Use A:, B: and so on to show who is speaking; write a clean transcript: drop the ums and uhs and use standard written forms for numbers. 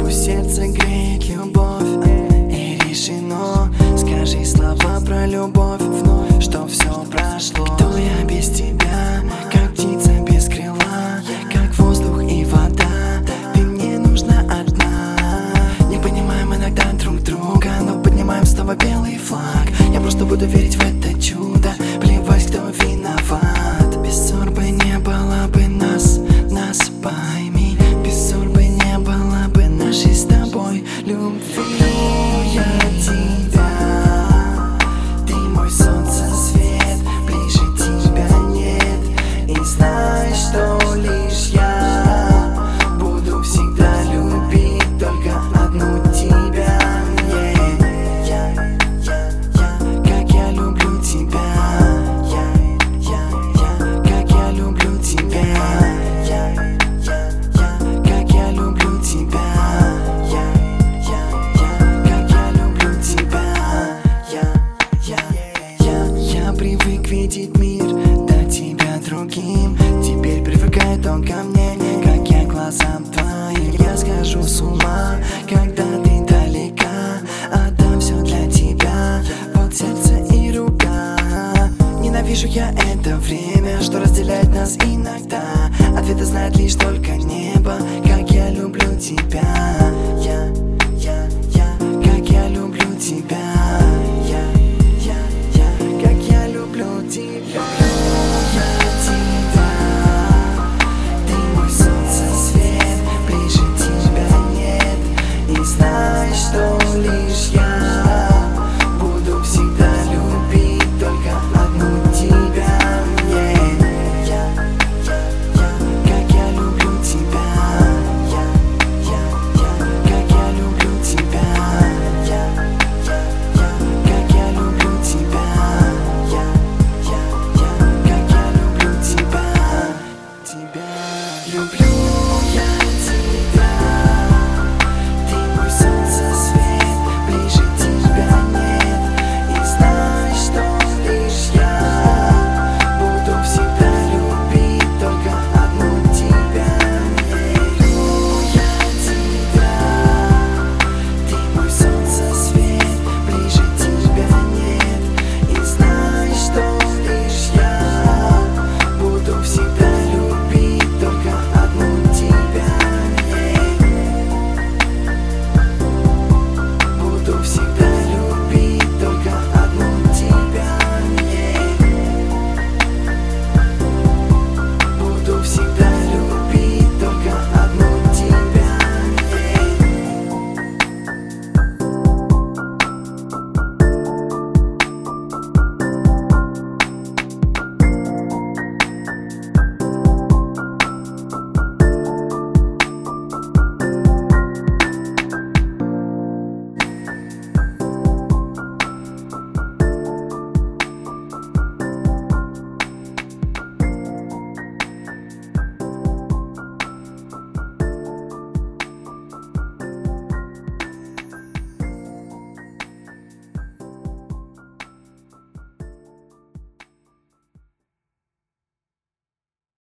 A: Пусть сердце греет любовь, и решено. Скажи слова про любовь вновь, что все прошло. Кто я без тебя, как птица без крыла, как воздух и вода, ты мне нужна одна. Не понимаем иногда друг друга, но поднимаем снова белый флаг. Я просто буду верить в это чудо, плевать, кто виноват. Без ссор бы не было бы нас пойми. Без ссор бы не было бы нашей с тобой любви. Я тебя, ты мой солнце, свет, ближе тебя нет. И знай, что лишь я буду всегда любить только одну тебя. Как я люблю тебя. Как я люблю тебя. Как я люблю тебя. Как я люблю тебя. Я привык видеть мир до тебя другим. Теперь привыкает он ко мне, как я глазам твоим. Я схожу с ума, когда ты далека. Отдам все для тебя, вот сердце и рука. Ненавижу я это время, что разделяет нас иногда. Ответы знает лишь только небо. Как я люблю тебя. Как я люблю тебя. Как я люблю тебя. Я тебя, ты мой солнце, свет, ближе тебя нет. И знай, что лишь я буду всегда любить только одну тебя. Как я люблю тебя. Как я люблю тебя. Как я люблю тебя. Как я люблю тебя. Люблю я